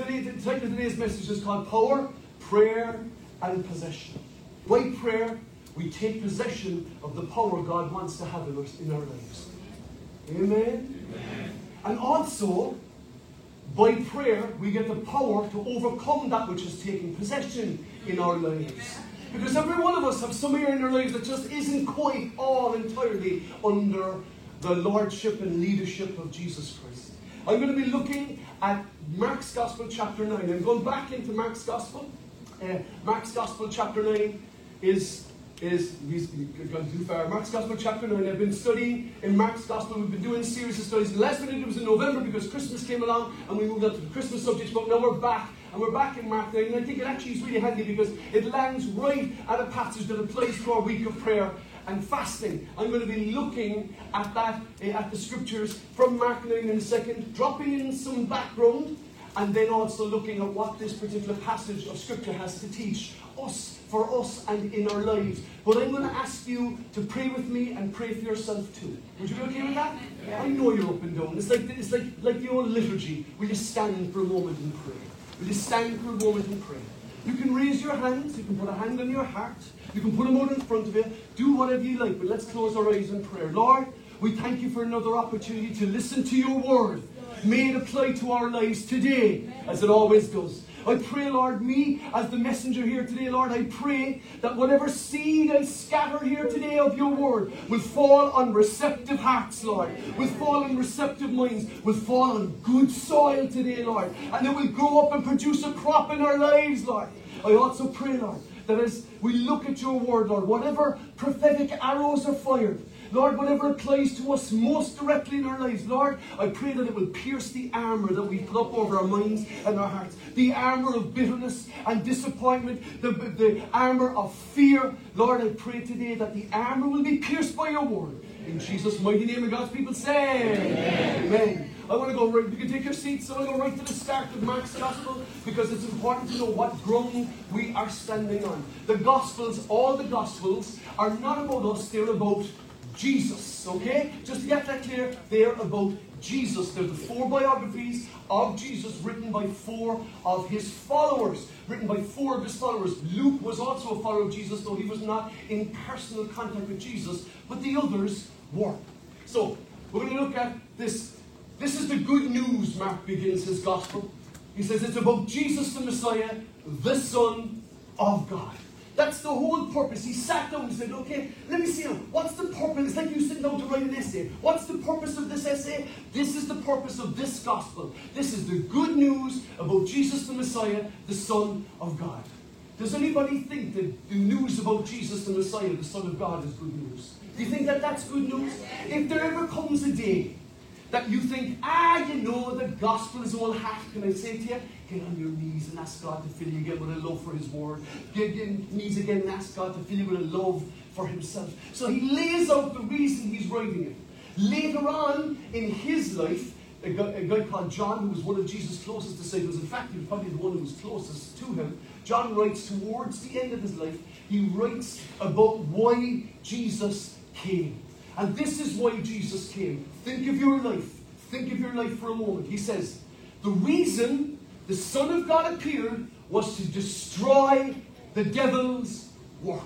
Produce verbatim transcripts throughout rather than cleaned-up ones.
today, the title of today's message is called Power, Prayer, and Possession. By prayer, we take possession of the power God wants to have in our, in our lives. Amen? Amen. And also, by prayer, we get the power to overcome that which is taking possession in our lives. Because every one of us have some area in our lives that just isn't quite all entirely under the lordship and leadership of Jesus Christ. I'm going to be looking at Mark's Gospel chapter nine. I'm going back into Mark's Gospel. Uh, Mark's Gospel chapter nine is, is he's gone too far. Mark's Gospel chapter nine. I've been studying in Mark's Gospel. We've been doing a series of studies. The last one I did was in November because Christmas came along and we moved on to the Christmas subjects, but now we're back. And we're back in Mark nine, and I think it actually is really handy because it lands right at a passage that applies to our week of prayer and fasting. I'm going to be looking at that, uh, at the scriptures from Mark nine in a second, dropping in some background, and then also looking at what this particular passage of scripture has to teach us, for us and in our lives. But I'm going to ask you to pray with me and pray for yourself too. Would you be okay with that? Yeah. I know you're up and down. It's like, it's like, like the old liturgy. Will you stand for a moment and pray? Will you stand for a moment and pray? You can raise your hands, you can put a hand on your heart, you can put them out in front of you, do whatever you like, but let's close our eyes in prayer. Lord, we thank you for another opportunity to listen to your word. May it apply to our lives today, as it always does. I pray, Lord, me as the messenger here today, Lord, I pray that whatever seed I scatter here today of your word will fall on receptive hearts, Lord, will fall on receptive minds, will fall on good soil today, Lord, and it will grow up and produce a crop in our lives, Lord. I also pray, Lord, that as we look at your word, Lord, whatever prophetic arrows are fired, Lord, whatever applies to us most directly in our lives, Lord, I pray that it will pierce the armour that we put up over our minds and our hearts. The armour of bitterness and disappointment, the, the armour of fear. Lord, I pray today that the armour will be pierced by your word. In Jesus' mighty name, and God's people say, Amen. Amen. I want to go right, you can take your seats, so I go right to the start of Mark's Gospel because it's important to know what ground we are standing on. The Gospels, all the Gospels, are not about us, they're about Jesus, okay? Just to get that clear, they're about Jesus. They're the four biographies of Jesus written by four of his followers. Written by four of his followers. Luke was also a follower of Jesus, though he was not in personal contact with Jesus, but the others were. So, we're going to look at this. This is the good news. Mark begins his gospel. He says it's about Jesus the Messiah, the Son of God. That's the whole purpose. He sat down and said, okay, let me see now. What's the purpose? It's like you sitting down to write an essay. What's the purpose of this essay? This is the purpose of this gospel. This is the good news about Jesus the Messiah, the Son of God. Does anybody think that the news about Jesus the Messiah, the Son of God, is good news? Do you think that that's good news? If there ever comes a day that you think, ah, you know, the gospel is all hat, can I say to you, get on your knees and ask God to fill you again with a love for his word. Get on your knees again and ask God to fill you with a love for himself. So he lays out the reason he's writing it. Later on in his life, a guy, a guy called John, who was one of Jesus' closest disciples, in fact, he was probably the one who was closest to him, John writes towards the end of his life, he writes about why Jesus came. And this is why Jesus came. Think of your life. Think of your life for a moment. He says, the reason the Son of God appeared was to destroy the devil's work.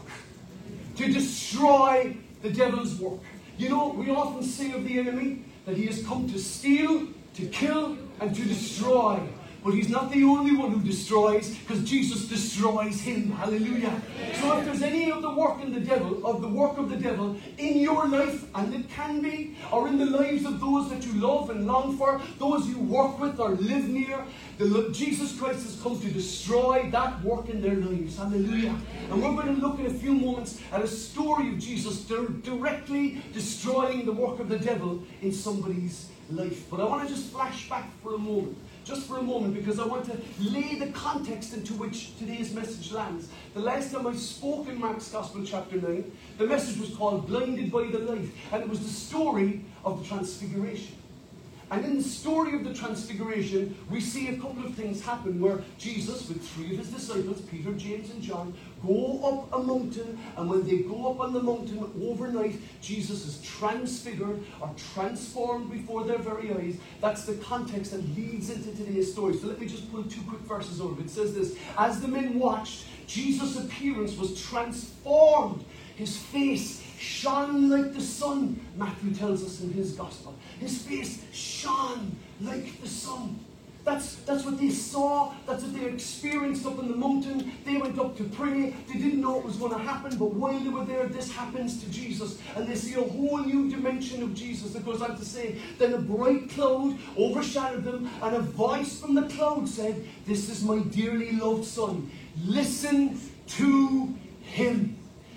To destroy the devil's work. You know, we often say of the enemy that he has come to steal, to kill, and to destroy. But he's not the only one who destroys, because Jesus destroys him. Hallelujah. So if there's any of the work in the devil, of the work of the devil in your life, and it can be, or in the lives of those that you love and long for, those you work with or live near, the, Jesus Christ has come to destroy that work in their lives. Hallelujah. And we're going to look in a few moments at a story of Jesus directly destroying the work of the devil in somebody's life. But I want to just flash back for a moment. Just for a moment, because I want to lay the context into which today's message lands. The last time I spoke in Mark's Gospel chapter nine, the message was called Blinded by the Light. And it was the story of the Transfiguration. And in the story of the Transfiguration, we see a couple of things happen where Jesus, with three of his disciples, Peter, James, and John, go up a mountain. And when they go up on the mountain overnight, Jesus is transfigured or transformed before their very eyes. That's the context that leads into today's story. So let me just pull two quick verses over. It says this: as the men watched, Jesus' appearance was transformed. His face shone like the sun, Matthew tells us in his gospel. His face shone like the sun. That's, that's what they saw. That's what they experienced up on the mountain. They went up to pray. They didn't know it was going to happen, but while they were there, this happens to Jesus. And they see a whole new dimension of Jesus. It goes on to say, then a bright cloud overshadowed them, and a voice from the cloud said, "This is my dearly loved Son. Listen to him."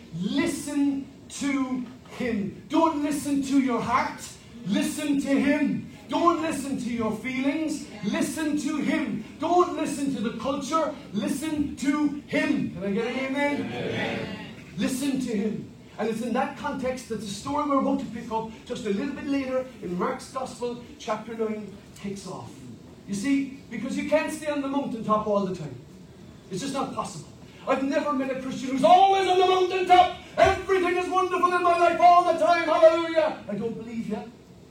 Listen to him. Don't listen to your heart. Listen to him. Don't listen to your feelings. Listen to him. Don't listen to the culture. Listen to him. Can I get an amen? Amen. Listen to him. And it's in that context that the story we're about to pick up just a little bit later in Mark's Gospel, chapter nine, kicks off. You see, because you can't stay on the mountaintop all the time. It's just not possible. I've never met a Christian who's always on the mountaintop. Everything is wonderful in my life all the time. Hallelujah. I don't believe you.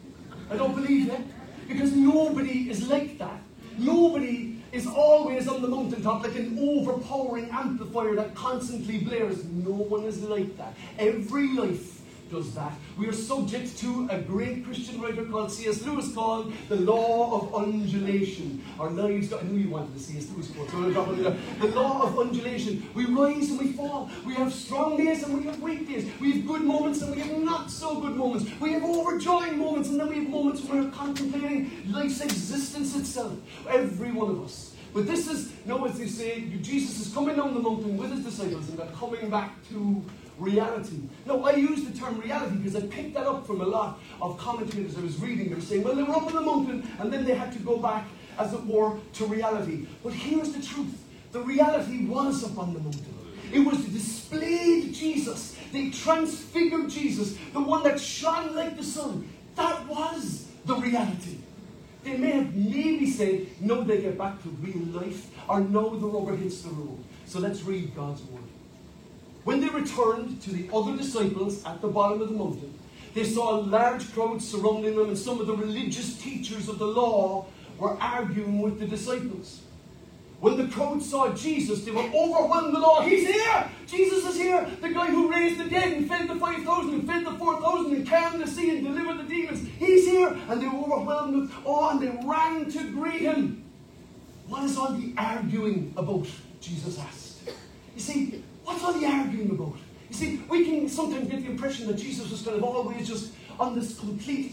I don't believe you. Because nobody is like that. Nobody is always on the mountaintop like an overpowering amplifier that constantly blares. No one is like that. Every life does that. We are subject to a great Christian writer called C S Lewis called the law of undulation. Our lives, I knew you wanted to C S Lewis quote, so I'm dropping it down. The law of undulation. We rise and we fall. We have strong days and we have weak days. We have good moments and we have not so good moments. We have overjoying moments and then we have moments where we're contemplating life's existence itself. Every one of us. But this is, now as they say, Jesus is coming down the mountain with his disciples and they're coming back to reality. Now, I use the term reality because I picked that up from a lot of commentators I was reading. They were saying, well, they were up on the mountain and then they had to go back, as it were, to reality. But here's the truth. The reality was up on the mountain. It was the displayed Jesus. They transfigured Jesus, the one that shone like the sun. That was the reality. They may have maybe said, no, they get back to real life, or no, the rubber hits the road. So let's read God's word. When they returned to the other disciples at the bottom of the mountain, they saw a large crowd surrounding them, and some of the religious teachers of the law were arguing with the disciples. When the crowd saw Jesus, they were overwhelmed with awe. He's here! Jesus is here! The guy who raised the dead and fed the five thousand and fed the four thousand and calmed the sea and delivered the demons. He's here! And they were overwhelmed with awe and they ran to greet him. What is all the arguing about? Jesus asked. You see, what's all the arguing about? You see, we can sometimes get the impression that Jesus was kind of always just on this complete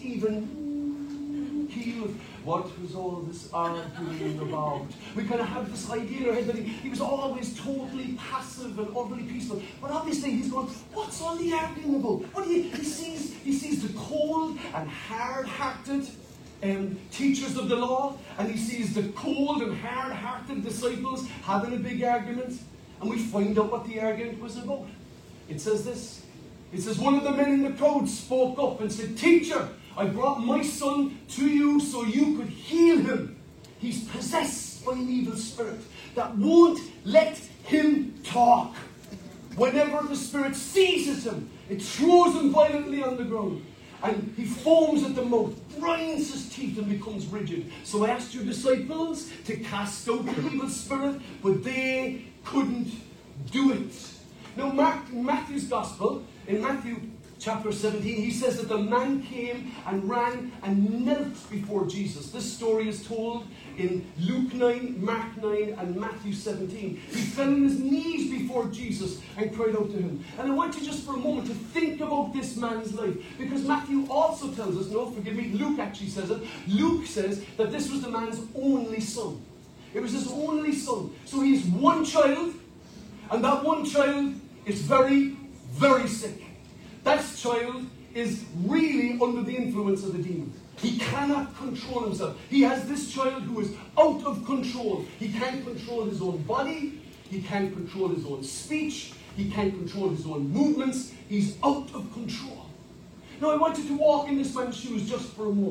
even keel of what was all this arguing about. We kind of have this idea in our head that he, he was always totally passive and utterly peaceful. But obviously he's going, what's all the arguing about? What do you, he sees he sees the cold and hard-hearted um, teachers of the law, and he sees the cold and hard-hearted disciples having a big argument. And we find out what the argument was about. It says this. It says, one of the men in the crowd spoke up and said, "Teacher, I brought my son to you so you could heal him. He's possessed by an evil spirit that won't let him talk. Whenever the spirit seizes him, it throws him violently on the ground. And he foams at the mouth, grinds his teeth and becomes rigid. So I asked your disciples to cast out the evil spirit, but they couldn't do it." Now, Mark, in Matthew's Gospel, in Matthew chapter seventeen, he says that the man came and ran and knelt before Jesus. This story is told in Luke nine, Mark nine, and Matthew seventeen. He fell on his knees before Jesus and cried out to him. And I want you just for a moment to think about this man's life, because Matthew also tells us, no, forgive me, Luke actually says it. Luke says that this was the man's only son. It was his only son. So he has one child, and that one child is very, very sick. That child is really under the influence of the demon. He cannot control himself. He has this child who is out of control. He can't control his own body. He can't control his own speech. He can't control his own movements. He's out of control. Now I want you to walk in this man's shoes just for a moment.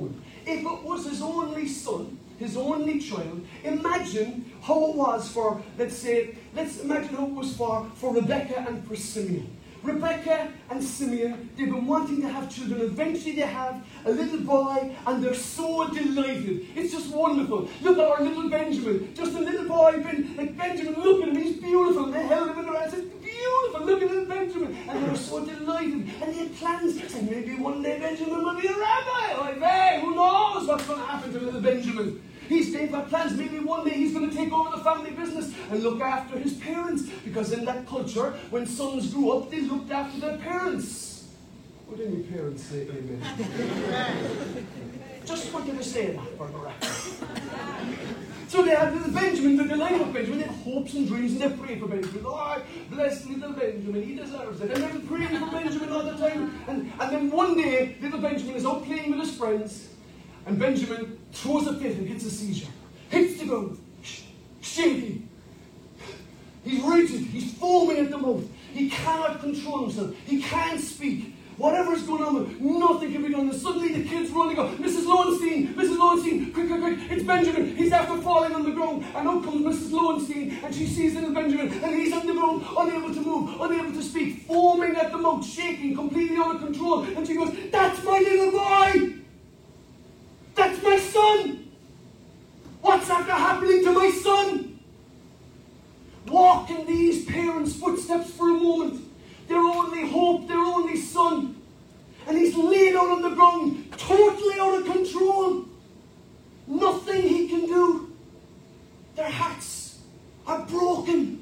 if it was his only son, his only child, imagine how it was for, let's say, let's imagine how it was for, for Rebecca and for Simeon. Rebecca and Simeon, they've been wanting to have children. Eventually they have a little boy and they're so delighted. It's just wonderful. Look at our little Benjamin. Just a little boy, ben, like Benjamin, look at him, he's beautiful. They held him in their hands. It's beautiful, look at little Benjamin. And they were so delighted. And they had plans. And maybe one day Benjamin will be a rabbi. Like, hey, who knows what's going to happen to little Benjamin? He's they've got plans. Maybe one day he's going to take over the family business and look after his parents. Because in that culture, when sons grew up, they looked after their parents. Would any parents say amen? Just wanted to say that for the record. So they had little Benjamin, the delight of Benjamin. They had hopes and dreams and they prayed for Benjamin. Lord, bless little Benjamin, he deserves it. And they were praying for Benjamin all the time. And, and then one day, little Benjamin is out playing with his friends. And Benjamin throws a fit and gets a seizure. Hits the ground. Sh- shaking. He's rigid. He's foaming at the mouth. He cannot control himself. He can't speak. Whatever's going on with him, nothing can be done. And suddenly the kids run and go, Missus Lowenstein, Missus Lowenstein, quick, quick, quick, it's Benjamin. He's after falling on the ground. And out comes Missus Lowenstein, and she sees little Benjamin, and he's on the ground, unable to move, unable to speak, foaming at the mouth, shaking, completely out of control. And she goes, that's my little boy! That's my son! What's after happening to my son? Walk in these parents' footsteps for a moment. Their only hope, their only son. And he's laid out on the ground, totally out of control. Nothing he can do. Their hearts are broken.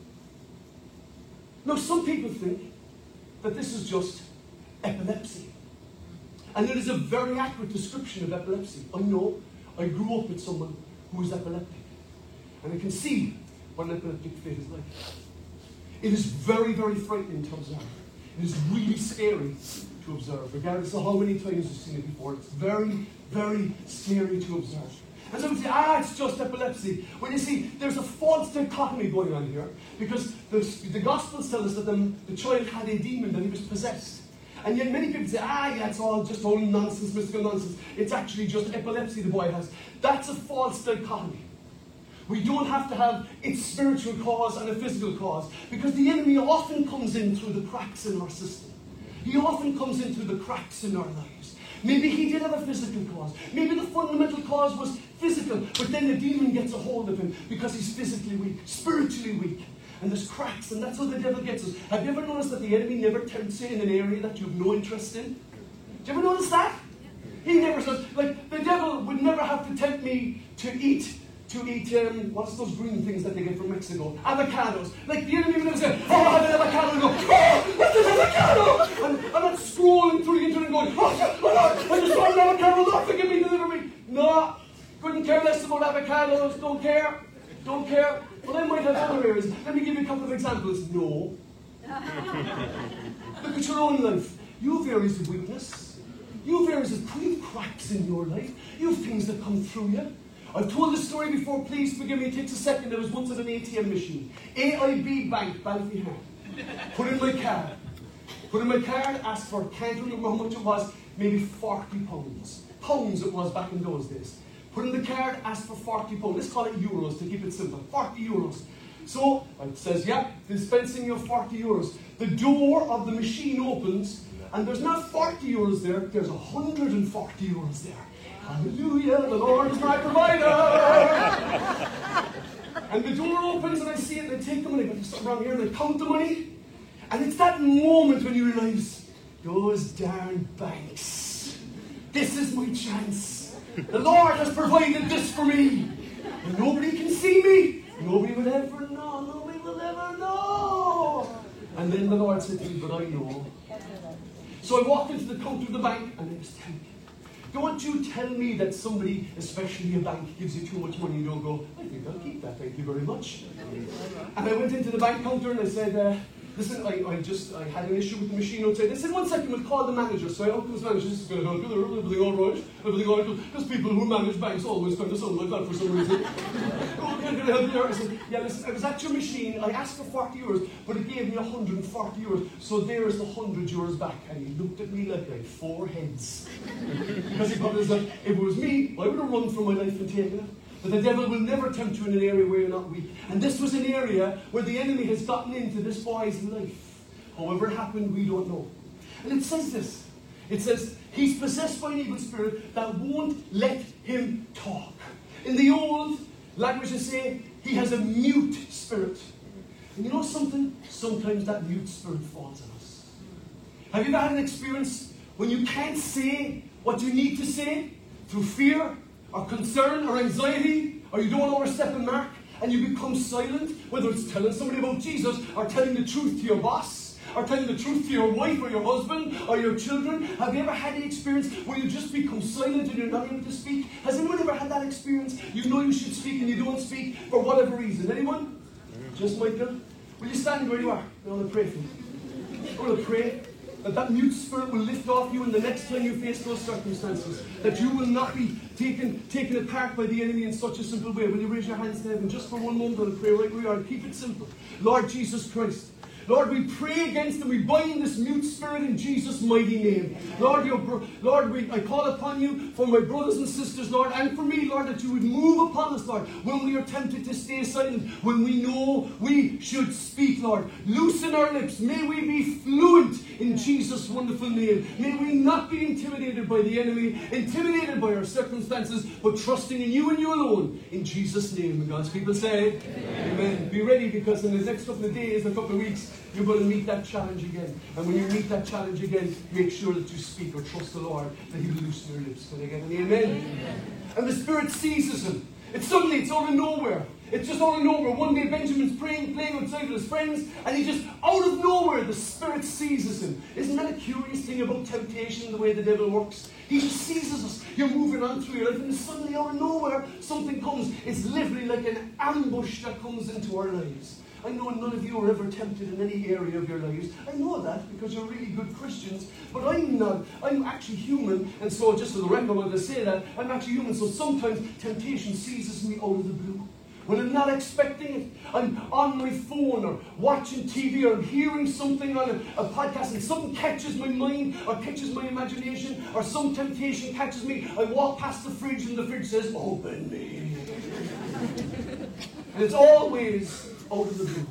Now, some people think that this is just epilepsy. And it is a very accurate description of epilepsy. I know. I grew up with someone who was epileptic. And I can see what an epileptic fit is like. It is very, very frightening to observe. It is really scary to observe, regardless of how many times you've seen it before. It's very, very scary to observe. And some say, ah, it's just epilepsy. Well, you see, there's a false dichotomy going on here, because the, the Gospels tell us that the, the child had a demon, that he was possessed. And yet many people say, ah, yeah, it's all just all nonsense, mystical nonsense. It's actually just epilepsy the boy has. That's a false dichotomy. We don't have to have its spiritual cause and a physical cause, because the enemy often comes in through the cracks in our system. He often comes in through the cracks in our lives. Maybe he did have a physical cause. Maybe the fundamental cause was physical, but then the demon gets a hold of him because he's physically weak, spiritually weak. And there's cracks, and that's how the devil gets us. Have you ever noticed that the enemy never tempts you in an area that you have no interest in? Did you ever notice that? He never says, like, the devil would never have to tempt me to eat, to eat, um, what's those green things that they get from Mexico? Avocados. Like, the enemy would never say, oh, I have an avocado, and go, oh, what's this avocado? And I'm not scrolling through the internet and going, oh, oh, no, I just want an avocado, Lord, forgive me, deliver me. No, couldn't care less about avocados, don't care, don't care. Well, I might have other areas. Let me give you a couple of examples. No. Look at your own life. You have areas of weakness. You have areas of you have cracks in your life. You have things that come through you. I've told this story before. Please forgive me. It takes a second. I was once at an A T M machine. A I B Bank, Ballyhan. Put in my card. Put in my card, asked for, can't remember how much it was, maybe forty pounds. Pounds it was back in those days. Put in the card, ask for forty pounds. Let's call it euros to keep it simple. forty euros. So, it says, yeah, dispensing your forty euros. The door of the machine opens, and there's not forty euros there, there's one hundred forty euros there. Hallelujah, the Lord is my provider. And the door opens, and I see it, and I take the money, but I start around here, and I count the money. And it's that moment when you realize, those darn banks. This is my chance. The Lord has provided this for me. And nobody can see me. Nobody will ever know. Nobody will ever know. And then the Lord said to me, but I know. So I walked into the counter of the bank, and I was tempted. Don't you tell me that somebody, especially a bank, gives you too much money and you don't go, I think I'll keep that, thank you very much. And I went into the bank counter and I said, uh, listen, I, I just, I had an issue with the machine outside. They said, one second, we'll call the manager. So I out to his manager, this is going to help you, everything all right, everything all right. Because people who manage banks always kind of sound like that for some reason. Oh, can I help you? I said, yeah, listen, I was at your machine, I asked for forty euros, but it gave me one hundred forty euros. So there's the one hundred euros back. And he looked at me like I had four heads. Because he probably was like, if it was me, I would have run for my life and taken it. But the devil will never tempt you in an area where you're not weak. And this was an area where the enemy has gotten into this boy's life. However it happened, we don't know. And it says this. It says, he's possessed by an evil spirit that won't let him talk. In the old language they say, he has a mute spirit. And you know something? Sometimes that mute spirit falls on us. Have you ever had an experience when you can't say what you need to say through fear, or concern, or anxiety, or you don't want to overstep a mark, and you become silent, whether it's telling somebody about Jesus, or telling the truth to your boss, or telling the truth to your wife, or your husband, or your children? Have you ever had the experience where you just become silent and you're not able to speak? Has anyone ever had that experience? You know you should speak and you don't speak for whatever reason. Anyone? Just Michael? Will you stand where you are? I want to pray for you. I want to pray that that mute spirit will lift off you, and the next time you face those circumstances, that you will not be taken, taken apart by the enemy in such a simple way. Will you raise your hands to heaven just for one moment and pray right where you are? Keep it simple. Lord Jesus Christ, Lord, we pray against and we bind this mute spirit in Jesus' mighty name. Lord, your bro- Lord, we, I call upon you for my brothers and sisters, Lord, and for me, Lord, that you would move upon us, Lord, when we are tempted to stay silent, when we know we should speak, Lord. Loosen our lips. May we be fluent in Jesus' wonderful name. May we not be intimidated by the enemy, intimidated by our circumstances, but trusting in you and you alone. In Jesus' name. And God's people say, Amen. Amen. Be ready, because in the next couple of days, a couple of weeks, you're going to meet that challenge again. And when you meet that challenge again, make sure that you speak or trust the Lord that He will loosen your lips. Can I get an amen? Amen? And the Spirit seizes him. It's suddenly, it's out of nowhere. It's just out of nowhere. One day Benjamin's praying, playing outside with his friends, and he just, out of nowhere, the Spirit seizes him. Isn't that a curious thing about temptation, the way the devil works? He just seizes us. You're moving on through your life, and suddenly, out of nowhere, something comes. It's literally like an ambush that comes into our lives. I know none of you are ever tempted in any area of your lives. I know that because you're really good Christians. But I'm not. I'm actually human. And so, just for the record, I want to say that I'm actually human. So sometimes temptation seizes me out of the blue. When I'm not expecting it, I'm on my phone or watching T V or I'm hearing something on a, a podcast and something catches my mind or catches my imagination or some temptation catches me. I walk past the fridge and the fridge says, open me. And it's always out of the blue.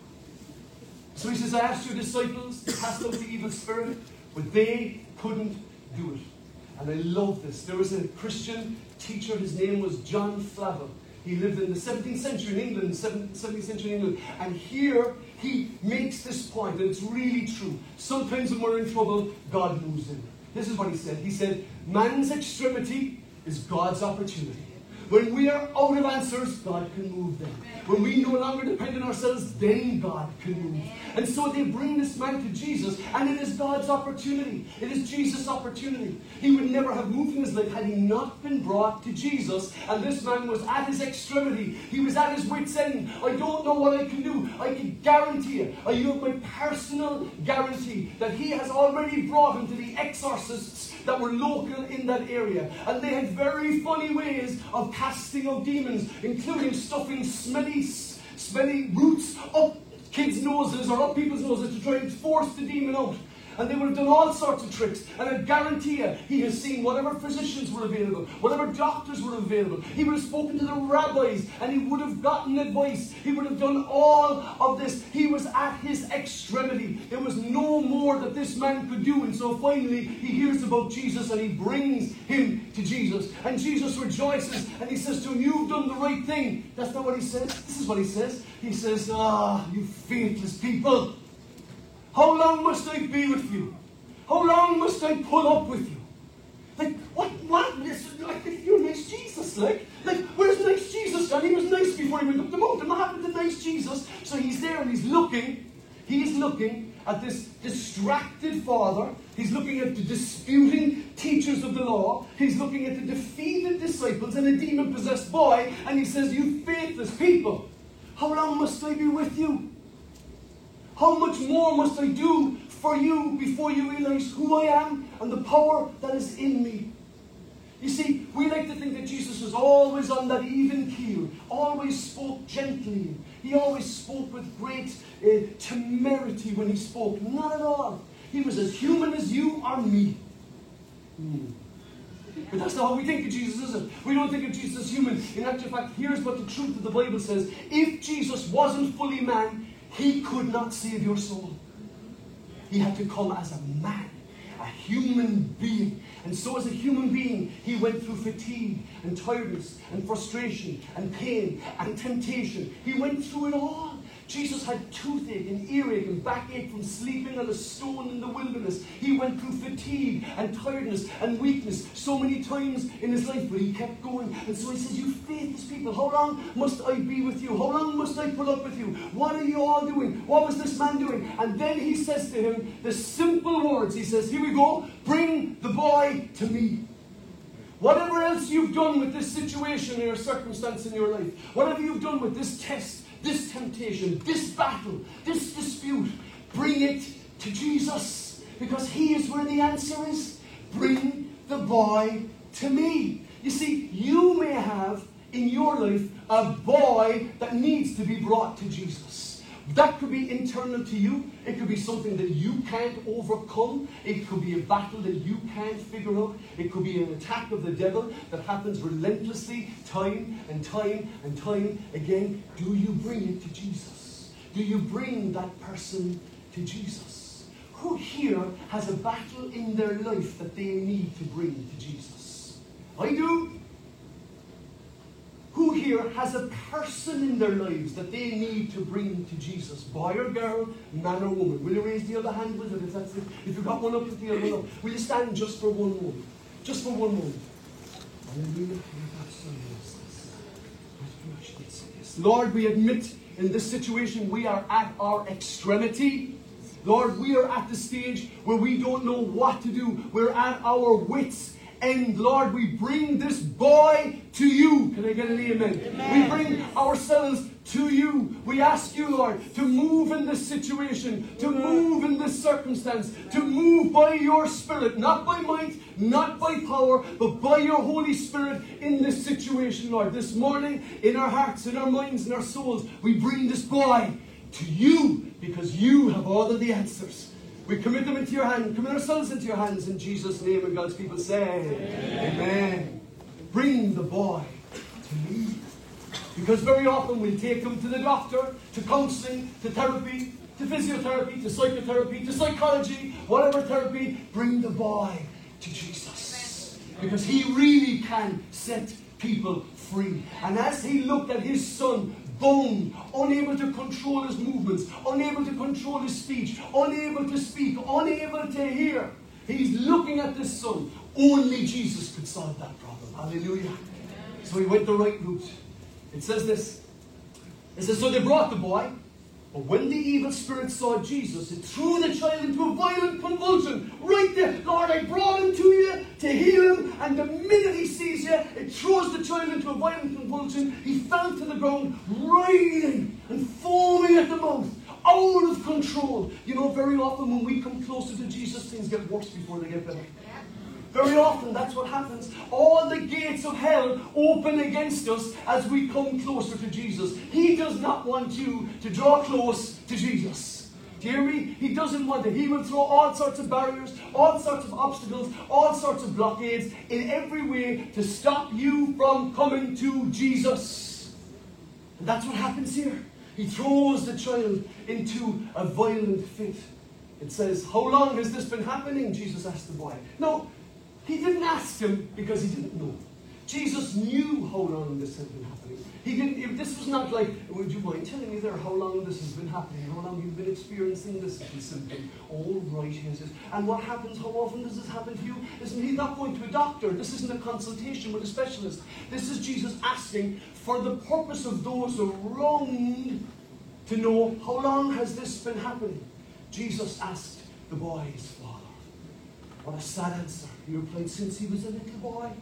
So he says, I asked your disciples to cast out the evil spirit, but they couldn't do it. And I love this. There was a Christian teacher, his name was John Flavel. He lived in the seventeenth century in England, seventeenth century in England. And here he makes this point, and it's really true. Sometimes when we're in trouble, God moves in. This is what he said. He said, man's extremity is God's opportunity. When we are out of answers, God can move them. When we no longer depend on ourselves, then God can move. And so they bring this man to Jesus, and it is God's opportunity. It is Jesus' opportunity. He would never have moved in his life had he not been brought to Jesus. And this man was at his extremity. He was at his wit's end. I don't know what I can do. I can guarantee you, I have my personal guarantee that he has already brought him to the exorcists that were local in that area. And they had very funny ways of casting out demons, including stuffing smelly, smelly roots up kids' noses or up people's noses to try and force the demon out. And they would have done all sorts of tricks. And I guarantee you, he has seen whatever physicians were available, whatever doctors were available. He would have spoken to the rabbis and he would have gotten advice. He would have done all of this. He was at his extremity. There was no more that this man could do. And so finally, he hears about Jesus and he brings him to Jesus. And Jesus rejoices and he says to him, you've done the right thing. That's not what he says. This is what he says. He says, ah, you faithless people. How long must I be with you? How long must I put up with you? Like, what, what? This, like, you're nice Jesus, like. Like, where's nice Jesus? And he was nice before he went up the mountain. What happened to nice Jesus? So he's there and he's looking. He's looking at this distracted father. He's looking at the disputing teachers of the law. He's looking at the defeated disciples and a demon-possessed boy. And he says, you faithless people, how long must I be with you? How much more must I do for you before you realize who I am and the power that is in me? You see, we like to think that Jesus was always on that even keel, always spoke gently. He always spoke with great uh, temerity when he spoke. Not at all. He was as human as you or me. Mm. But that's not how we think of Jesus, is it? We don't think of Jesus as human. In actual fact, here's what the truth of the Bible says. If Jesus wasn't fully man, he could not save your soul. He had to come as a man, a human being. And so as a human being, he went through fatigue and tiredness and frustration and pain and temptation. He went through it all. Jesus had toothache and earache and backache from sleeping on a stone in the wilderness. He went through fatigue and tiredness and weakness so many times in his life, but he kept going. And so he says, you faithless people, how long must I be with you? How long must I put up with you? What are you all doing? What was this man doing? And then he says to him the simple words. He says, here we go, bring the boy to me. Whatever else you've done with this situation or circumstance in your life, whatever you've done with this test, this temptation, this battle, this dispute, bring it to Jesus. Because he is where the answer is. Bring the boy to me. You see, you may have in your life a boy that needs to be brought to Jesus. That could be internal to you. It could be something that you can't overcome. It could be a battle that you can't figure out. It could be an attack of the devil that happens relentlessly, time and time and time again. Do you bring it to Jesus? Do you bring that person to Jesus? Who here has a battle in their life that they need to bring to Jesus? I do. Who here has a person in their lives that they need to bring to Jesus? Boy or girl, man or woman? Will you raise the other hand with it? If, that's it? If you've got one up, put the other one up. Will you stand just for one moment? Just for one moment. Lord, we admit in this situation we are at our extremity. Lord, we are at the stage where we don't know what to do. We're at our wits' end. Lord, we bring this boy to you. Can I get an amen? Amen. We bring ourselves to you. We ask you, Lord, to move in this situation, to move in this circumstance, to move by your Spirit, not by might, not by power, but by your Holy Spirit in this situation, Lord. This morning, in our hearts, in our minds, in our souls, we bring this boy to you because you have all of the answers. We commit them into your hand, commit ourselves into your hands in Jesus' name, and God's people say, Amen. Amen. Bring the boy to me. Because very often we'll take them to the doctor, to counseling, to therapy, to physiotherapy, to psychotherapy, to psychology, whatever therapy. Bring the boy to Jesus. Because he really can set people free. And as he looked at his son, bound, unable to control his movements, unable to control his speech, unable to speak, unable to hear, he's looking at this son. Only Jesus could solve that problem. Hallelujah. So he went the right route. It says this. It says, so they brought the boy, but when the evil spirit saw Jesus, it threw the child into a violent convulsion. Right there. Lord, I brought him to you to heal him. And the minute he sees you, it throws the child into a violent convulsion. He fell to the ground, writhing and foaming at the mouth, out of control. You know, very often when we come closer to Jesus, things get worse before they get better. Very often that's what happens. All the gates of hell open against us as we come closer to Jesus. He does not want you to draw close to Jesus. Do you hear me? He doesn't want it. He will throw all sorts of barriers, all sorts of obstacles, all sorts of blockades in every way to stop you from coming to Jesus. And that's what happens here. He throws the child into a violent fit. It says, how long has this been happening? Jesus asked the boy. No. He didn't ask him because he didn't know. Jesus knew how long this had been happening. He didn't. This was not like, would you mind telling me there how long this has been happening? How long you've been experiencing this symptom? All right, yes, yes. And what happens? How often does this happen to you? Listen, he's not going to a doctor. This isn't a consultation with a specialist. This is Jesus asking for the purpose of those around to know how long has this been happening. Jesus asked the boy's father. What a sad answer. He replied, since he was a little boy.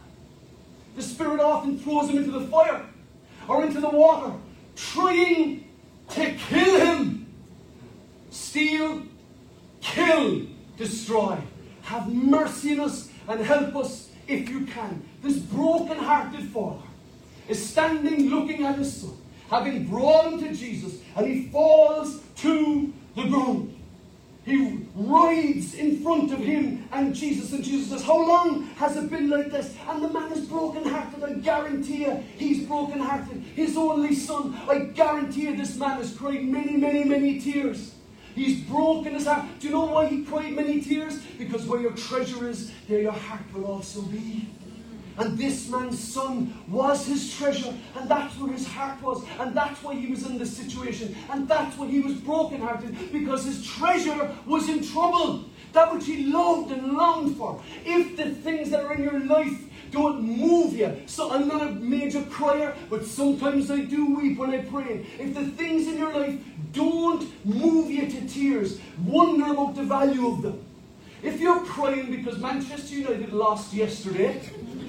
The Spirit often throws him into the fire or into the water, trying to kill him. steal, kill, destroy. Have mercy on us and help us if you can. This broken-hearted father is standing looking at his son, having brought him to Jesus, and he falls to the ground. He rides in front of him and Jesus, and Jesus says, how long has it been like this? And the man is broken-hearted. I guarantee you he's broken-hearted. His only son, I guarantee you this man has cried many, many, many tears. He's broken his heart. Do you know why he cried many tears? Because where your treasure is, there your heart will also be. And this man's son was his treasure, and that's where his heart was, and that's why he was in this situation, and that's why he was brokenhearted, because his treasure was in trouble. That which he loved and longed for. If the things that are in your life don't move you, so I'm not a major crier, but sometimes I do weep when I pray. If the things in your life don't move you to tears, wonder about the value of them. If you're crying because Manchester United lost yesterday,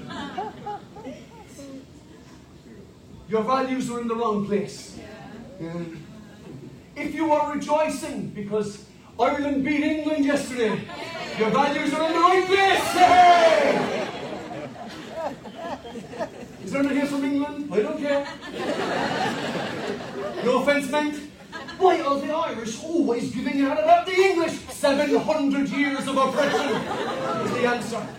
your values are in the wrong place. Yeah. If you are rejoicing because Ireland beat England yesterday, your values are in the right place. Hey! Is there anyone here from England? I don't care. No offence meant. Why are the Irish always giving out about the English? seven hundred years of oppression is the answer.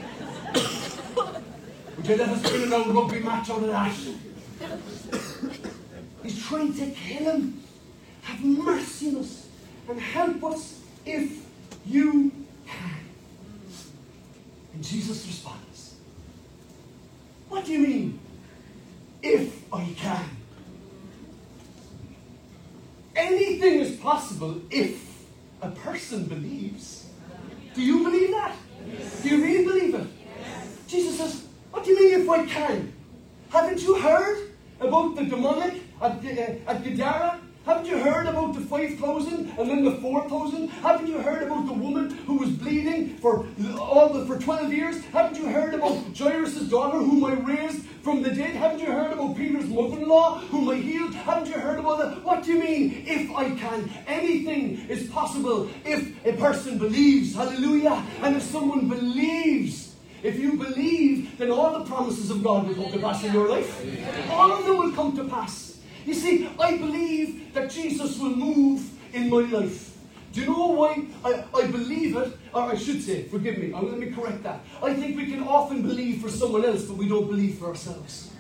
Would you let us win an old rugby match out of that? He's trying to kill him. Have mercy on us and help us if you can. And Jesus responds, what do you mean, if I can? Anything is possible if a person believes. Do you believe that? Yes. Do you really believe it? Yes. Jesus says, what do you mean if I can? Haven't you heard about the demonic at, uh, at Gadara? Haven't you heard about the five thousand and then the four thousand? Haven't you heard about the woman who was bleeding for all the, for twelve years? Haven't you heard about Jairus' daughter whom I raised from the dead? Haven't you heard about Peter's mother-in-law whom I healed? Haven't you heard about that? What do you mean, if I can? Anything is possible if a person believes. Hallelujah. And if someone believes, if you believe, then all the promises of God will come to pass in your life. All of them will come to pass. You see, I believe that Jesus will move in my life. Do you know why I, I believe it? Or I should say, forgive me, let me correct that. I think we can often believe for someone else, but we don't believe for ourselves.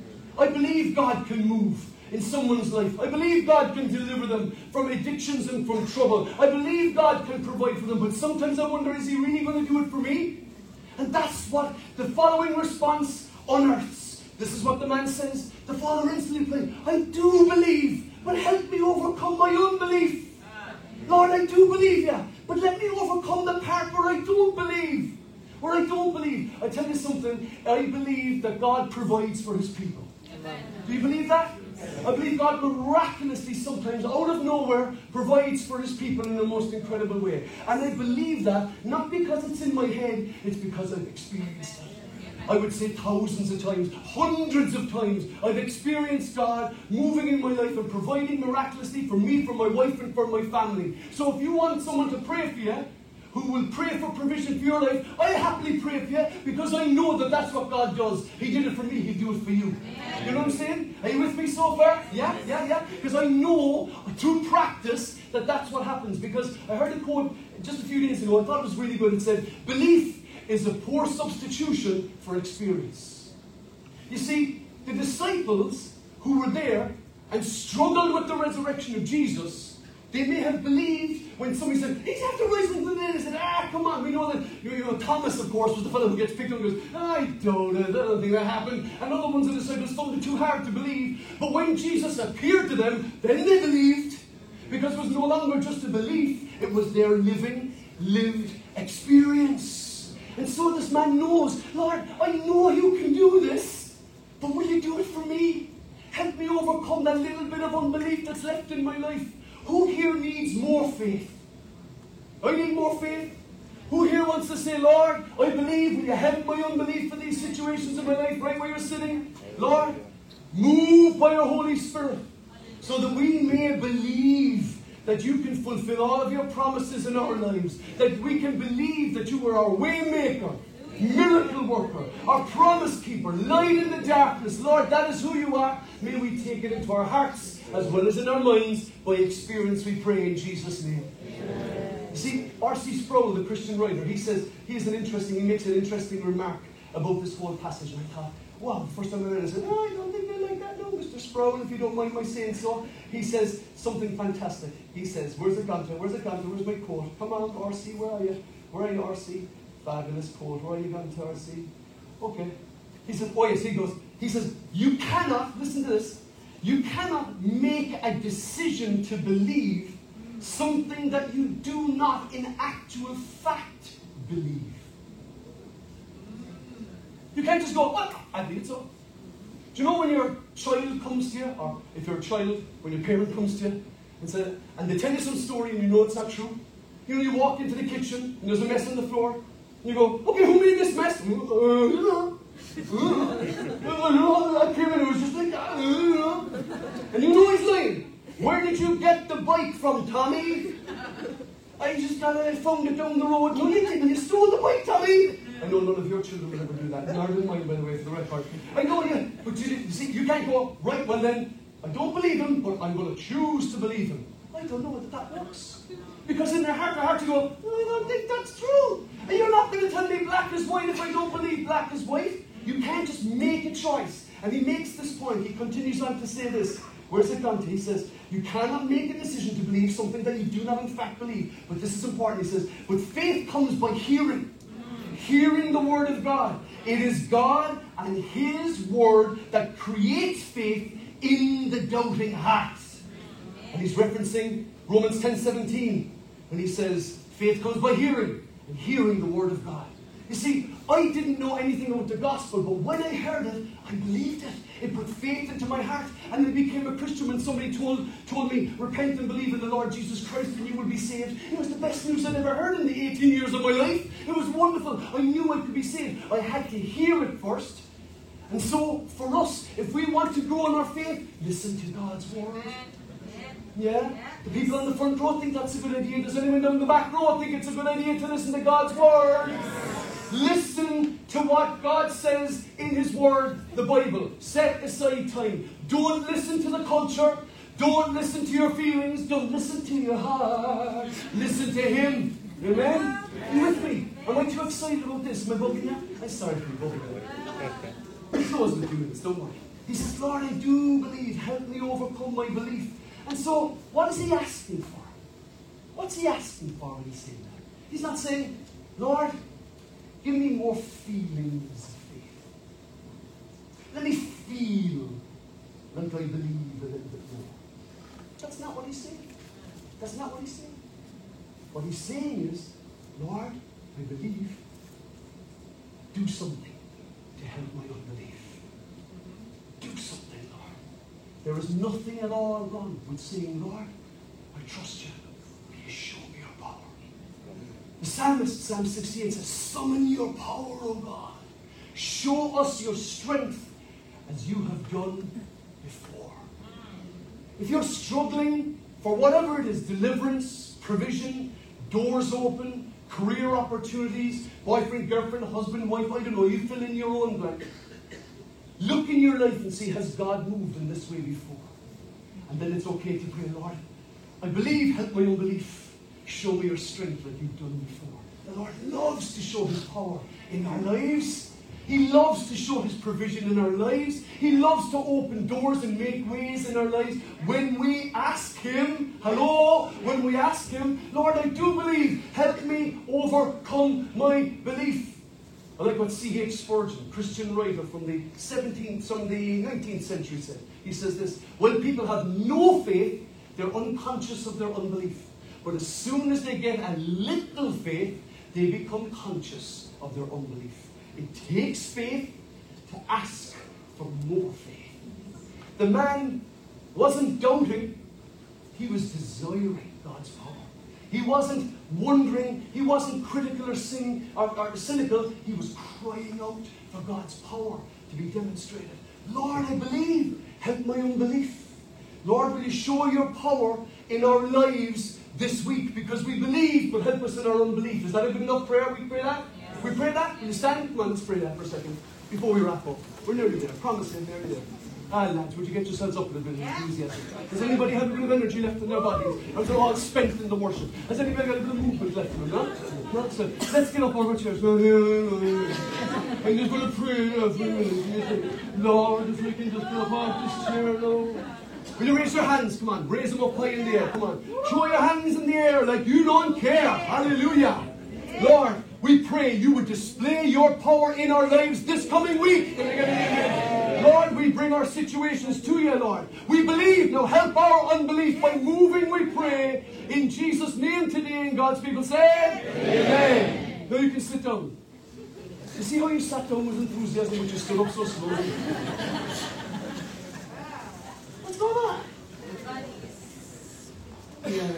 I believe God can move in someone's life. I believe God can deliver them from addictions and from trouble. I believe God can provide for them, but sometimes I wonder, is He really going to do it for me? And that's what the following response unearths. This is what the man says. The father instantly replied, I do believe, but help me overcome my unbelief. Lord, I do believe you, but let me overcome the part where I don't believe. Where I don't believe. I tell you something, I believe that God provides for His people. Amen. Do you believe that? I believe God miraculously, sometimes out of nowhere, provides for His people in the most incredible way. And I believe that, not because it's in my head, it's because I've experienced it. I would say thousands of times, hundreds of times, I've experienced God moving in my life and providing miraculously for me, for my wife, and for my family. So if you want someone to pray for you, who will pray for provision for your life, I happily pray for you because I know that that's what God does. He did it for me, He'll do it for you. You know what I'm saying? Are you with me so far? Yeah, yeah, yeah. Because I know through practice that that's what happens. Because I heard a quote just a few days ago, I thought it was really good. It said, belief is a poor substitution for experience. You see, the disciples who were there and struggled with the resurrection of Jesus, they may have believed when somebody said, He's after rising from the dead. They said, ah, come on, we know that. You know, Thomas, of course, was the fellow who gets picked up and goes, I don't know, I don't think that happened. And other ones of the disciples found it too hard to believe. But when Jesus appeared to them, then they believed. Because it was no longer just a belief, it was their living, lived experience. And so this man knows, Lord, I know you can do this, but will you do it for me? Help me overcome that little bit of unbelief that's left in my life. Who here needs more faith? I need more faith. Who here wants to say, Lord, I believe, will you help my unbelief in these situations in my life, right where you're sitting? Lord, move by your Holy Spirit so that we may believe that you can fulfill all of your promises in our lives, that we can believe that you are our way maker, miracle worker, our promise keeper, light in the darkness. Lord, that is who you are. May we take it into our hearts as well as in our minds. By experience we pray in Jesus' name. Amen. You see, R C Sproul, the Christian writer, he says, he is an interesting, he makes an interesting remark about this whole passage. And I thought, wow, the first time I read it, I said, oh, I don't think they like that, no, Mister Sproul, if you don't mind my saying so. He says something fantastic. He says, where's it gone to? Where's it gone to? Where's my quote? Come on, R C, where are you? Where are you, R C? Fabulous quote. Where are you going to, R C? Okay. He says, oh yes, he goes, he says, you cannot, listen to this, you cannot make a decision to believe something that you do not in actual fact believe. You can't just go, well, I believe so. Do you know when your child comes to you, or if you're a child, when your parent comes to you, and, say, and they tell you some story and you know it's not true? You know, you walk into the kitchen and there's a mess on the floor, and you go, okay, who made this mess? Uh, you know. Uh, you know, I came in, it was just like that. Uh, you know. And you know he's lying. Where did you get the bike from, Tommy? I just got it, I found it down the road. No, you didn't, you stole the bike, Tommy. I know none of your children will ever do that. Nor did mine, by the way, for the record. I know you, but you, you see, you can't go, right, well then, I don't believe him, but I'm going to choose to believe him. I don't know that that works. Because in their heart, their heart, you go, I don't think that's true. And you're not going to tell me black is white if I don't believe black is white. You can't just make a choice. And he makes this point. He continues on to say this. Where's it gone to? He says, you cannot make a decision to believe something that you do not in fact believe. But this is important. He says, but faith comes by hearing. Hearing the word of God. It is God and his word that creates faith in the doubting heart. And he's referencing Romans ten seventeen when he says, faith comes by hearing, and hearing the word of God. You see, I didn't know anything about the gospel, but when I heard it, I believed it. It put faith into my heart, and I became a Christian when somebody told, told me, repent and believe in the Lord Jesus Christ and you will be saved. It was the best news I'd ever heard in the eighteen years of my life. It was wonderful. I knew I could be saved. I had to hear it first. And so, for us, if we want to grow in our faith, listen to God's word. Yeah? The people on the front row think that's a good idea. Does anyone down the back row think it's a good idea to listen to God's word? Listen to what God says in his word, the Bible. Set aside time. Don't listen to the culture. Don't listen to your feelings. Don't listen to your heart. Listen to him. Amen? Are you with me? Am I too excited about this? Am I bugging you? I'm sorry for you bugging you. He knows I'm doing this, don't worry. He says, Lord, I do believe. Help me overcome my belief. And so, what is he asking for? What's he asking for when he's saying that? He's not saying, Lord, give me more feelings of faith. Let me feel like I believe a little bit more. That's not what he's saying. That's not what he's saying. What he's saying is, Lord, I believe. Do something to help my unbelief. Do something. There is nothing at all wrong with saying, Lord, I trust you. Will you show me your power? The psalmist, Psalm sixty-eight, says, summon your power, O God. Show us your strength as you have done before. If you're struggling for whatever it is, deliverance, provision, doors open, career opportunities, boyfriend, girlfriend, husband, wife, I don't know, you fill in your own blank. Look in your life and see, has God moved in this way before? And then it's okay to pray, Lord, I believe, help my unbelief. Show me your strength like you've done before. The Lord loves to show his power in our lives. He loves to show his provision in our lives. He loves to open doors and make ways in our lives. When we ask him, hello, when we ask him, Lord, I do believe, help me overcome my belief. I like what C H Spurgeon, Christian writer from the seventeenth, from the nineteenth century said. He says this, when people have no faith, they're unconscious of their unbelief. But as soon as they get a little faith, they become conscious of their unbelief. It takes faith to ask for more faith. The man wasn't doubting, he was desiring God's power. He wasn't wondering, he wasn't critical or, sing, or, or cynical, he was crying out for God's power to be demonstrated. Lord, I believe, help my unbelief. Lord, will you show your power in our lives this week because we believe, but help us in our unbelief. Is that a good enough prayer? We pray that? Yes. We pray that? Will you stand? Come on, let's pray that for a second before we wrap up. We're nearly there. Promise him, nearly there. Ah, lads, would you get yourselves up a little bit of enthusiasm? Does anybody have a bit of energy left in their bodies? Or they're all spent in the worship? Has anybody got a bit of movement left in them? No? Not so. Let's get up on our chairs. I'm just going to pray. Lord, if we can just get up off this chair, Lord. Will you raise your hands? Come on, raise them up high in the air. Come on. Throw your hands in the air like you don't care. Hallelujah. Lord, we pray you would display your power in our lives this coming week. Lord, we bring our situations to you, Lord. We believe. Now help our unbelief by moving, we pray, in Jesus' name today. And God's people say, Amen. Now you can sit down. You see how you sat down with enthusiasm, but you stood up so slowly? What's going on? Yeah.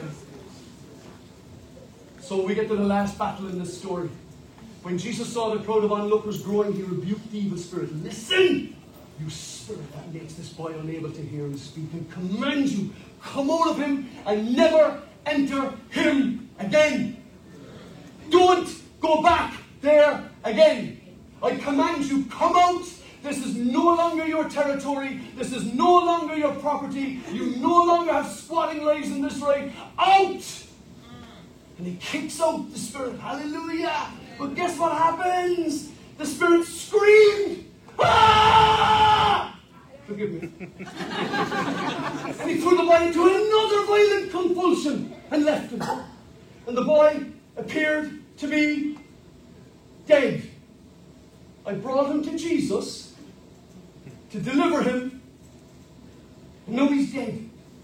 So we get to the last battle in this story. When Jesus saw the crowd of onlookers growing, he rebuked the evil spirit. Listen, you spirit that makes this boy unable to hear and speak, and command you, come out of him and never enter him again. Don't go back there again. I command you, come out. This is no longer your territory. This is no longer your property. You no longer have squatting lives in this right. Out! And he kicks out the spirit. Hallelujah! But guess what happens? The spirit screamed. Ah! Forgive me. And he threw the boy into another violent convulsion and left him. And the boy appeared to be dead. I brought him to Jesus to deliver him. And now he's dead.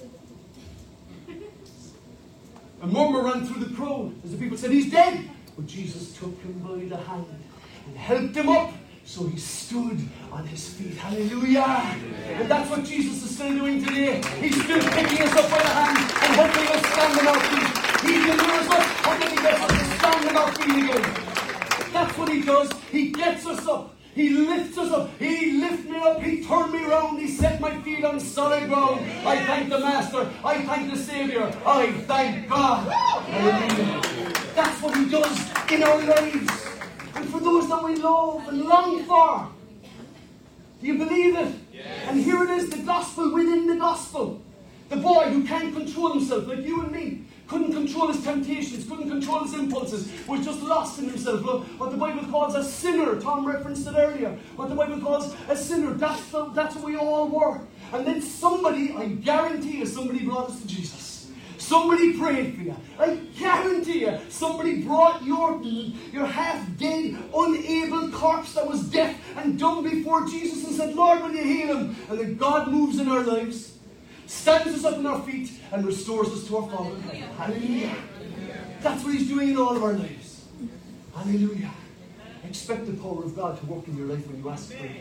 A murmur ran through the crowd as the people said, he's dead. But Jesus took him by the hand and helped him up so he stood on his feet. Hallelujah. And that's what Jesus is still doing today. He's still picking us up by the hand and helping us stand on our feet. He delivers us and then he gets us to stand on our feet again. That's what he does. He gets us up. He lifts us up. He lifted me up. He turned me around. He set my feet on solid ground. I thank the Master. I thank the Savior. I thank God. Hallelujah. That's what he does in our lives. And for those that we love and long for. Do you believe it? Yes. And here it is, the gospel within the gospel. The boy who can't control himself, like you and me. Couldn't control his temptations, couldn't control his impulses, was just lost in himself. Look, what the Bible calls a sinner. Tom referenced it earlier. What the Bible calls a sinner. That's, the, that's what we all were. And then somebody, I guarantee you, somebody brought us to Jesus. Somebody prayed for you. I guarantee you, somebody brought your, your half-dead, unable corpse that was deaf and dumb before Jesus and said, Lord, will you heal him? And then God moves in our lives, stands us up on our feet, and restores us to our Father. Hallelujah. That's what he's doing in all of our lives. Hallelujah. Expect the power of God to work in your life when you ask for it.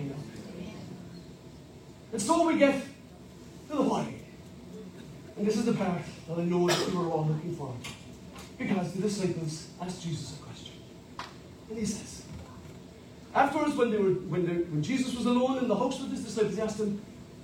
And so we get to the why. And this is the part that I know that you are all looking for. Because the disciples asked Jesus a question. And he says, afterwards, when, they were, when, they, when Jesus was alone in the house with his disciples, he asked them,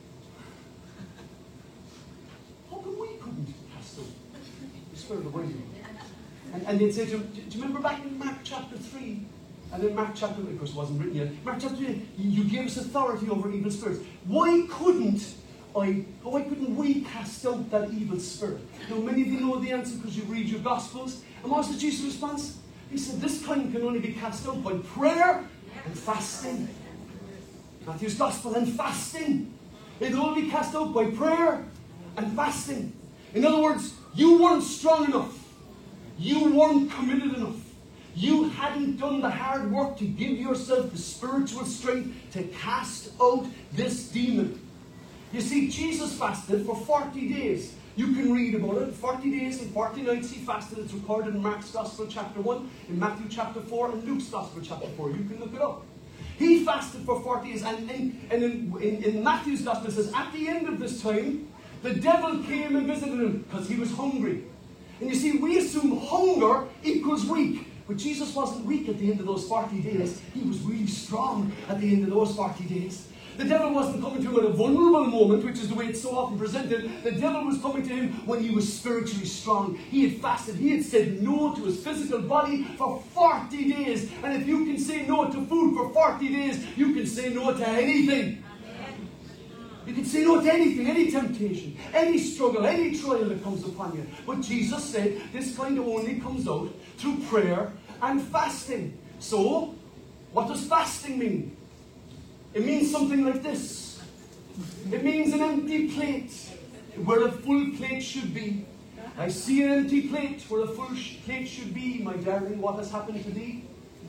And, and they'd say to him, do you remember back in Mark chapter three? And in Mark chapter, of course it wasn't written yet, Mark chapter three, you gave us authority over evil spirits. Why couldn't I, why couldn't we cast out that evil spirit? Now many of you know the answer because you read your Gospels. And what was the Jesus' response? He said, this kind can only be cast out by prayer and fasting. Matthew's Gospel, and fasting. It will only be cast out by prayer and fasting. In other words, you weren't strong enough. You weren't committed enough. You hadn't done the hard work to give yourself the spiritual strength to cast out this demon. You see, Jesus fasted for forty days. You can read about it. forty days and forty nights he fasted. It's recorded in Mark's Gospel chapter one, in Matthew chapter four, and Luke's Gospel chapter four. You can look it up. He fasted for forty days. And, in, and in, in, in Matthew's Gospel it says, at the end of this time, the devil came and visited him because he was hungry. And you see, we assume hunger equals weak. But Jesus wasn't weak at the end of those forty days. He was really strong at the end of those forty days. The devil wasn't coming to him at a vulnerable moment, which is the way it's so often presented. The devil was coming to him when he was spiritually strong. He had fasted. He had said no to his physical body for forty days. And if you can say no to food for forty days, you can say no to anything. You can say no to anything, any temptation, any struggle, any trial that comes upon you. But Jesus said this kind of only comes out through prayer and fasting. So, what does fasting mean? It means something like this. It means an empty plate where a full plate should be. I see an empty plate where a full plate should be. My darling, what has happened to thee?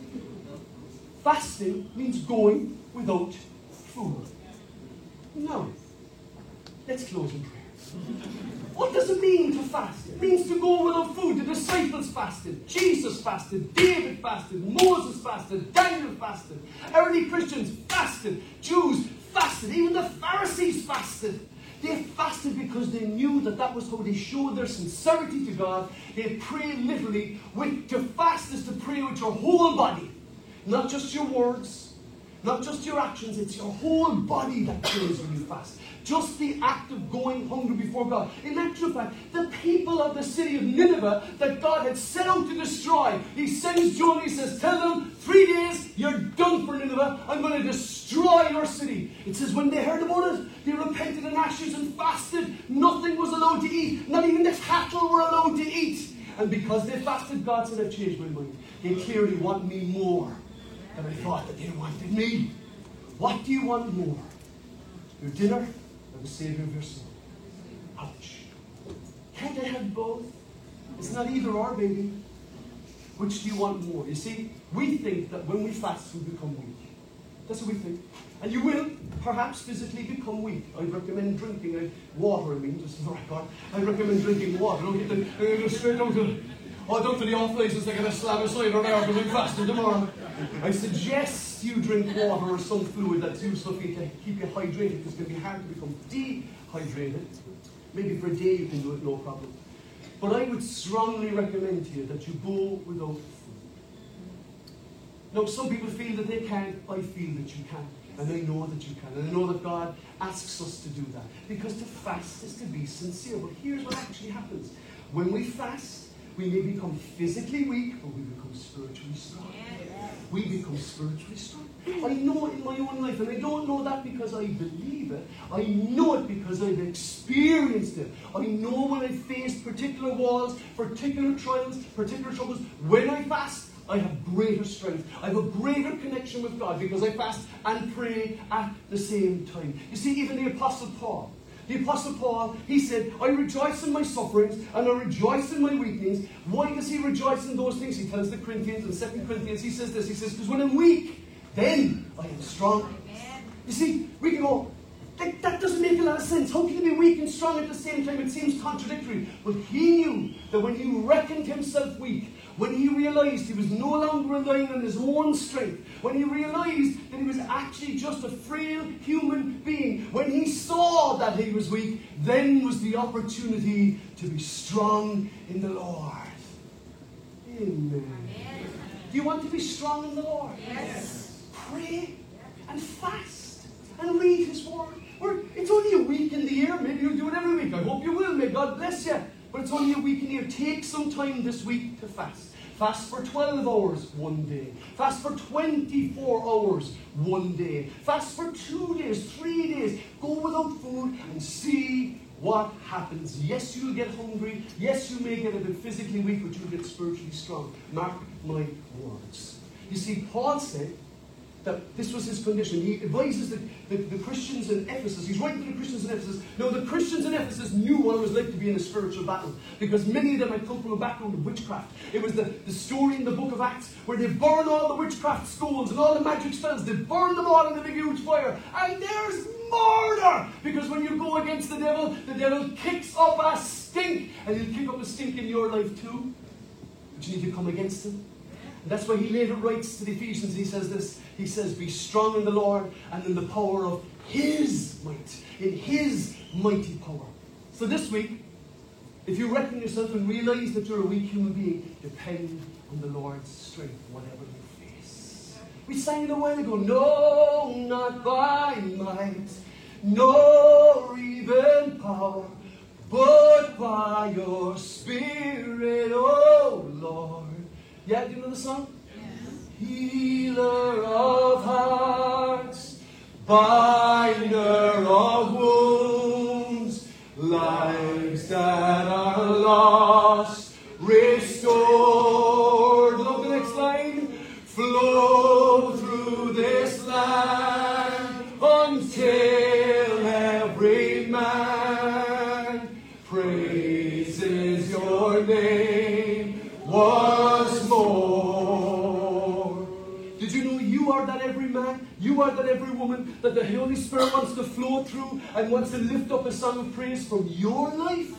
Fasting means going without food. Now, let's close in prayer. What does it mean to fast? It means to go without food. The disciples fasted. Jesus fasted. David fasted. Moses fasted. Daniel fasted. Early Christians fasted. Jews fasted. Even the Pharisees fasted. They fasted because they knew that that was how they showed their sincerity to God. They prayed literally. With, to fast is to pray with your whole body. Not just your words. Not just your actions. It's your whole body that prays when you fast. Just the act of going hungry before God. In actual fact, the people of the city of Nineveh that God had set out to destroy, He sends Jonah, He says, tell them, three days, you're done for Nineveh. I'm going to destroy your city. It says when they heard about it, they repented in ashes and fasted. Nothing was allowed to eat. Not even the cattle were allowed to eat. And because they fasted, God said, I've changed my mind. They clearly want me more than I thought that they wanted me. What do you want more? Your dinner? The Savior of your soul. Ouch. Can't I have both? It's not either or, baby. Which do you want more? You see, we think that when we fast, we become weak. That's what we think. And you will, perhaps, physically become weak. I recommend drinking uh, water, I mean, just for the record. I recommend drinking water. Don't get the, uh, go straight down to, oh, down to the off places, taking a slab of cider there because I'm fasting tomorrow. I suggest you drink water or some fluid that's useful for you to keep you hydrated, because it's going to be hard to become dehydrated. Maybe for a day you can do it, no problem. But I would strongly recommend to you that you go without food. Now, some people feel that they can't. I feel that you can. And I know that you can. And I know that God asks us to do that. Because to fast is to be sincere. But here's what actually happens. When we fast, we may become physically weak, but we become spiritually strong. We become spiritually strong. I know it in my own life, and I don't know that because I believe it. I know it because I've experienced it. I know when I face particular walls, particular trials, particular troubles. When I fast, I have greater strength. I have a greater connection with God because I fast and pray at the same time. You see, even the Apostle Paul, The Apostle Paul, he said, I rejoice in my sufferings and I rejoice in my weakness. Why does he rejoice in those things? He tells the Corinthians in Second Corinthians, he says this, he says, because when I'm weak, then I am strong. Amen. You see, we can go, that, that doesn't make a lot of sense. How can you be weak and strong at the same time? It seems contradictory. But he knew that when he reckoned himself weak, when he realized he was no longer relying on his own strength, when he realized that he was actually just a frail human being, when he saw that he was weak, then was the opportunity to be strong in the Lord. Amen. Amen. Do you want to be strong in the Lord? Yes. Pray and fast and read His Word. Or it's only a week in the year. Maybe you'll do it every week. I hope you will. May God bless you. But it's only a week in the year. Take some time this week to fast. Fast for twelve hours one day. Fast for twenty-four hours one day. Fast for two days, three days. Go without food and see what happens. Yes, you'll get hungry. Yes, you may get a bit physically weak, but you'll get spiritually strong. Mark my words. You see, Paul said that this was his condition. He advises the, the, the Christians in Ephesus. He's writing to the Christians in Ephesus. Now, the Christians in Ephesus knew what it was like to be in a spiritual battle, because many of them had come from a background of witchcraft. It was the, the story in the book of Acts where they burn all the witchcraft schools and all the magic spells. They burn them all in a big huge fire. And there's murder! Because when you go against the devil, the devil kicks up a stink. And he'll kick up a stink in your life too. But you need to come against him. And that's why he later writes to the Ephesians, he says this, he says, be strong in the Lord and in the power of His might, in His mighty power. So this week, if you reckon yourself and realize that you're a weak human being, depend on the Lord's strength, whatever you face. We sang it a while ago. No, not by might, nor even power, but by your Spirit, oh Lord. Yeah, do you know the song? Yes. Healer of hearts, binder of wounds, lives that are lost, restored. Look, the next line. Flow through this land until every man praises your name once more. Did you know you are that every man? You are that every woman that the Holy Spirit wants to flow through and wants to lift up a song of praise from your life?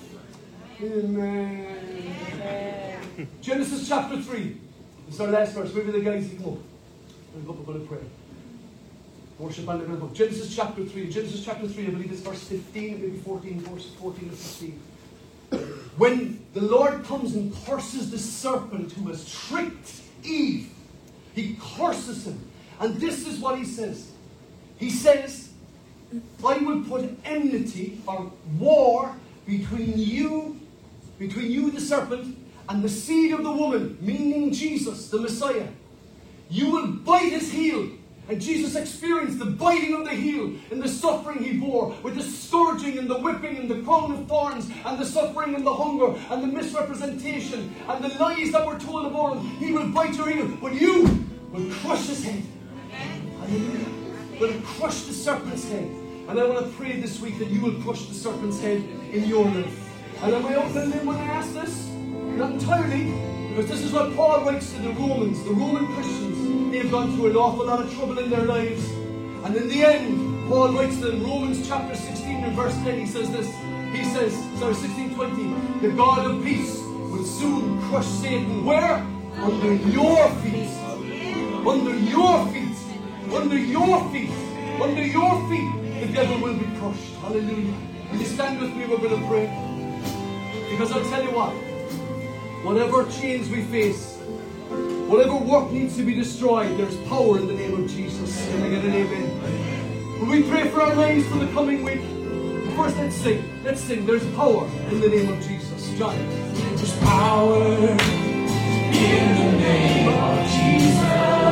Amen. Amen. Genesis chapter three. It's our last verse. Maybe the guys can come up. We're going to pray. Worship and the book. Genesis chapter three. Genesis chapter three, I believe it's verse fifteen, maybe fourteen, fourteen or fifteen. When the Lord comes and curses the serpent who has tricked Eve, he curses him. And this is what he says. He says, I will put enmity or war between you, between you, the serpent, and the seed of the woman, meaning Jesus, the Messiah. You will bite his heel. And Jesus experienced the biting of the heel and the suffering he bore, with the scourging and the whipping and the crown of thorns and the suffering and the hunger and the misrepresentation and the lies that were told about him. He will bite your heel, but you will crush his head. Hallelujah. Will crush the serpent's head. And I want to pray this week that you will crush the serpent's head in your life. And am I out on a limb when I ask this? Not entirely, because this is what Paul writes to the Romans, the Roman Christians. They've gone through an awful lot of trouble in their lives. And in the end, Paul writes to them, Romans chapter sixteen and verse ten, he says this. He says, sorry, sixteen twenty, the God of peace will soon crush Satan. Where? Under your feet. Under your feet. Under your feet. Under your feet, the devil will be crushed. Hallelujah. Will you stand with me? We're going to pray. Because I'll tell you what. Whatever chains we face, whatever work needs to be destroyed, there's power in the name of Jesus. Can I get an amen? When we pray for our lives for the coming week, first let's sing. Let's sing. There's power in the name of Jesus. John. There's power in the name of Jesus.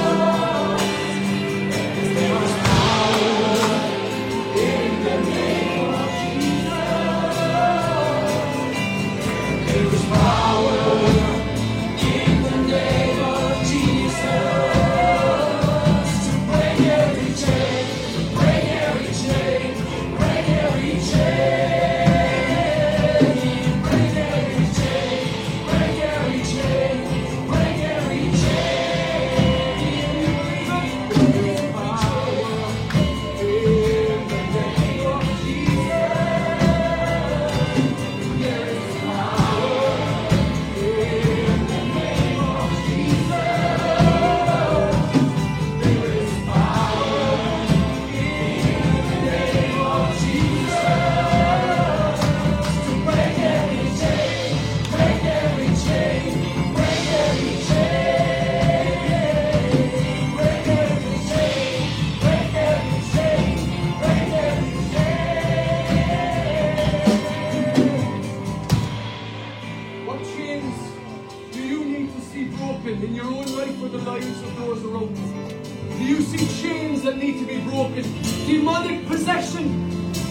There's power in the name of Jesus. There's power. in your own life or the lives of those around you? Do you see chains that need to be broken? Demonic possession,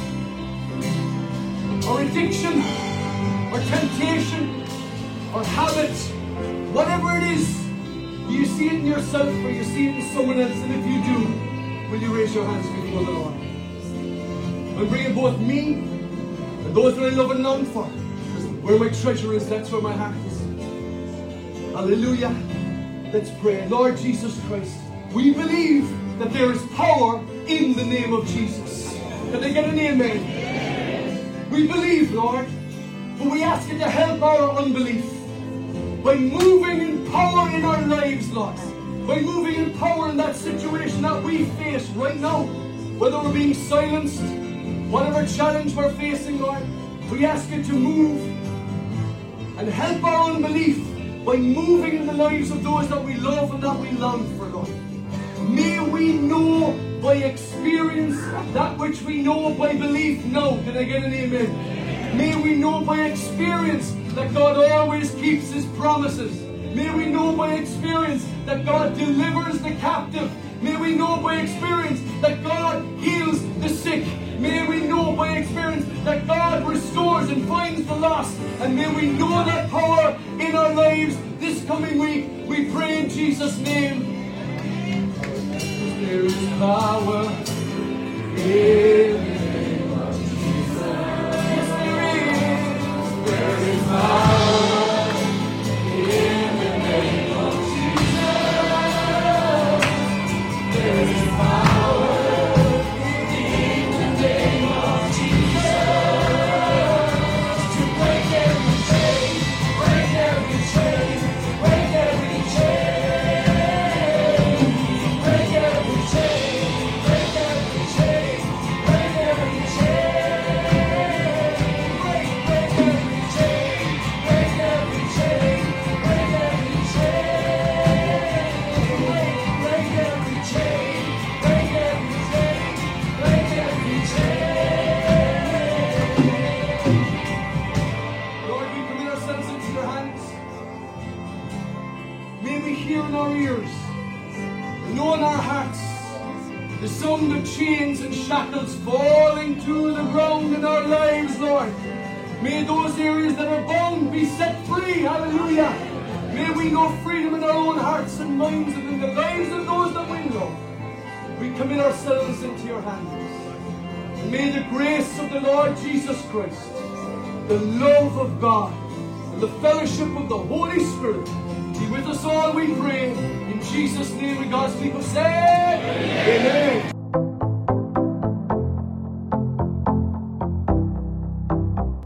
or addiction, or temptation, or habit, whatever it is, do you see it in yourself or you see it in someone else? And if you do, will you raise your hands before the Lord? I'm bringing both me and those that I love and long for. Where my treasure is, that's where my heart is. Hallelujah. Let's pray. Lord Jesus Christ, we believe that there is power in the name of Jesus. Can I get an amen? Amen. We believe, Lord, but we ask you to help our unbelief by moving in power in our lives, Lord. By moving in power in that situation that we face right now, whether we're being silenced, whatever challenge we're facing, Lord, we ask you to move and help our unbelief by moving in the lives of those that we love and that we long for, Lord. May we know by experience that which we know by belief now. Can I get an amen? May we know by experience that God always keeps His promises. May we know by experience that God delivers the captive. May we know by experience that God heals the sick. May we know by experience that God restores and finds the lost. And may we know that power in our lives this coming week. We pray in Jesus' name. There is power in the name of Jesus. Yes, there is. There is power in the name of Jesus. There is power in the name of Jesus to break every chain, break every chain, break every chain. The sound of chains and shackles falling to the ground in our lives, Lord. May those areas that are bound be set free. Hallelujah. May we know freedom in our own hearts and minds and in the lives of those that we love. We commit ourselves into your hands. And may the grace of the Lord Jesus Christ, the love of God, and the fellowship of the Holy Spirit be with us all, we pray. In Jesus' name, and God's people say,